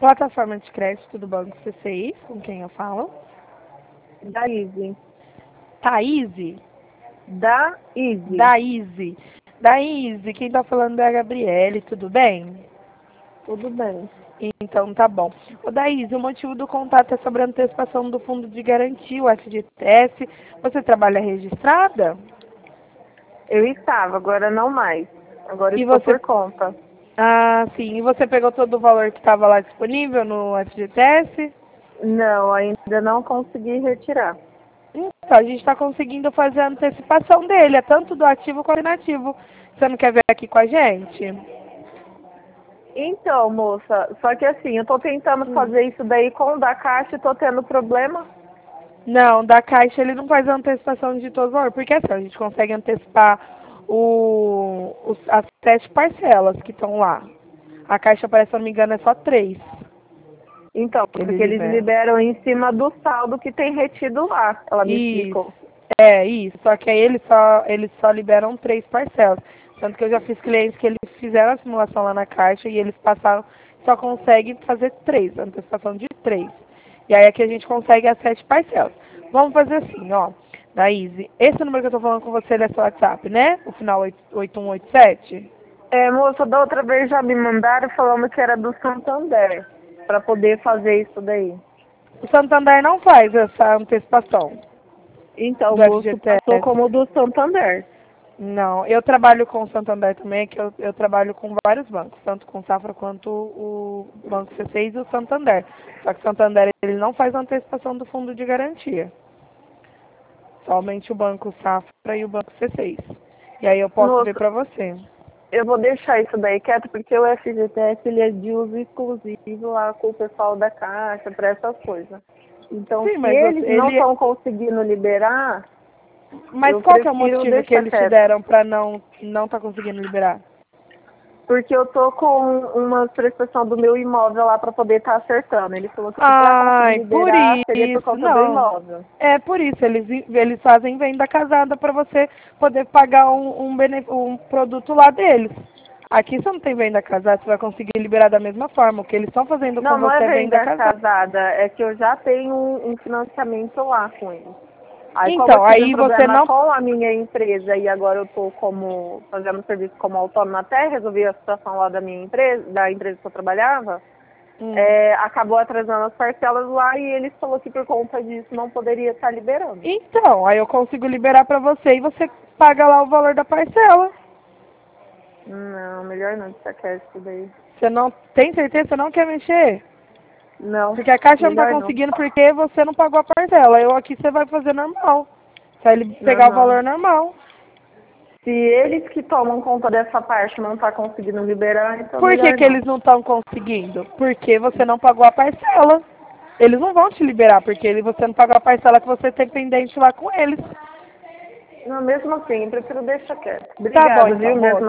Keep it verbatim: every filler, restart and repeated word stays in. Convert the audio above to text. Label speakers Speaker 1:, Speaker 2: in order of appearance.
Speaker 1: Plataforma de crédito do Banco C C I, com quem eu falo?
Speaker 2: Da Easy.
Speaker 1: Thaís?
Speaker 2: Da Easy.
Speaker 1: Da Easy. Da Easy, quem tá falando é a Gabriele, tudo bem?
Speaker 2: Tudo bem.
Speaker 1: Então tá bom. Ô Daís, o motivo do contato é sobre a antecipação do fundo de garantia, o F G T S. Você trabalha registrada?
Speaker 2: Eu estava, agora não mais. Agora
Speaker 1: E
Speaker 2: estou
Speaker 1: você...
Speaker 2: por conta.
Speaker 1: Ah, sim. E você pegou todo o valor que estava lá disponível no F G T S?
Speaker 2: Não, ainda não consegui retirar.
Speaker 1: Então, a gente está conseguindo fazer a antecipação dele, é tanto do ativo quanto do inativo. Você não quer ver aqui com a gente?
Speaker 2: Então, moça, só que assim, eu tô tentando
Speaker 1: Hum.
Speaker 2: fazer isso daí com o da Caixa e tô tendo problema.
Speaker 1: Não, da Caixa ele não faz a antecipação de todo o valor, porque assim, a gente consegue antecipar o, os, as sete parcelas que estão lá. A Caixa, parece, se eu não me engano, é só três
Speaker 2: Então,
Speaker 1: que
Speaker 2: porque
Speaker 1: eles
Speaker 2: eles
Speaker 1: liberam.
Speaker 2: liberam em cima do saldo que tem retido lá, ela me
Speaker 1: Isso,
Speaker 2: explicou.
Speaker 1: é isso. Só que aí eles só, eles só liberam três parcelas. Tanto que eu já fiz clientes que eles fizeram a simulação lá na Caixa e eles passaram, só conseguem fazer três, antecipação de três. E aí aqui a gente consegue as sete parcelas. Vamos fazer assim, ó, da Easy. Esse número que eu tô falando com você ele é seu WhatsApp, né? O final oito um oito sete?
Speaker 2: É, moça, da outra vez já me mandaram falando que era do Santander, para poder fazer isso daí.
Speaker 1: O Santander não faz essa antecipação
Speaker 2: Então, o
Speaker 1: do
Speaker 2: moço passou
Speaker 1: F G T S.
Speaker 2: como do Santander.
Speaker 1: Não, eu trabalho com o Santander também, que eu, eu trabalho com vários bancos, tanto com o Safra quanto o Banco C seis e o Santander. Só que o Santander ele não faz antecipação do fundo de garantia. Somente o Banco Safra e o Banco C seis. E aí eu posso ver
Speaker 2: Moça,
Speaker 1: pra você.
Speaker 2: eu vou deixar isso daí quieto, porque o F G T S ele é de uso exclusivo lá com o pessoal da Caixa, para essas coisas. Então,
Speaker 1: Sim,
Speaker 2: se
Speaker 1: mas você-
Speaker 2: eles não
Speaker 1: ele.
Speaker 2: estão conseguindo liberar,
Speaker 1: Mas
Speaker 2: eu
Speaker 1: qual que é o
Speaker 2: prefiro
Speaker 1: motivo que
Speaker 2: deixar
Speaker 1: eles te
Speaker 2: quieto.
Speaker 1: deram pra não não tá conseguindo liberar?
Speaker 2: Porque eu tô com uma prestação do meu imóvel lá para poder estar acertando. Ele falou que para conseguir
Speaker 1: Ai, por
Speaker 2: liberar seria por
Speaker 1: isso,
Speaker 2: conta do
Speaker 1: não.
Speaker 2: imóvel.
Speaker 1: É por isso, eles, eles fazem venda casada para você poder pagar um, um, bene- um produto lá deles. Aqui você não tem venda casada, você vai conseguir liberar da mesma forma. O que eles estão fazendo com
Speaker 2: Não, não é
Speaker 1: você é venda
Speaker 2: venda
Speaker 1: casada.
Speaker 2: casada, é que eu já tenho um, um financiamento lá com eles. Aí como eu
Speaker 1: Então,
Speaker 2: tive um
Speaker 1: aí você
Speaker 2: problema
Speaker 1: não.
Speaker 2: com a minha empresa e agora eu tô como fazendo serviço como autônoma até resolver a situação lá da minha empresa, da empresa que eu trabalhava,
Speaker 1: Hum.
Speaker 2: é, acabou atrasando as parcelas lá e eles falou que por conta disso não poderia estar liberando.
Speaker 1: Então, aí eu consigo liberar para você e você paga lá o valor da parcela.
Speaker 2: Não, melhor não, deixa quieto isso daí.
Speaker 1: Você não tem certeza? Você não quer mexer?
Speaker 2: Não,
Speaker 1: Porque a Caixa não está
Speaker 2: melhor não.
Speaker 1: conseguindo porque você não pagou a parcela. Eu aqui você vai fazer normal. Você vai li-
Speaker 2: Não,
Speaker 1: pegar o
Speaker 2: não.
Speaker 1: valor normal.
Speaker 2: Se eles que tomam conta dessa parte não tá conseguindo liberar, então
Speaker 1: Por que,
Speaker 2: melhor
Speaker 1: que
Speaker 2: não.
Speaker 1: eles não estão conseguindo? Porque você não pagou a parcela. Eles não vão te liberar, porque ele- você não pagou a parcela que você tem pendente lá com eles.
Speaker 2: Não, mesmo assim, eu prefiro deixar quieto.
Speaker 1: Tá bom
Speaker 2: Obrigada,
Speaker 1: então,
Speaker 2: viu?
Speaker 1: moça.
Speaker 2: Mesmo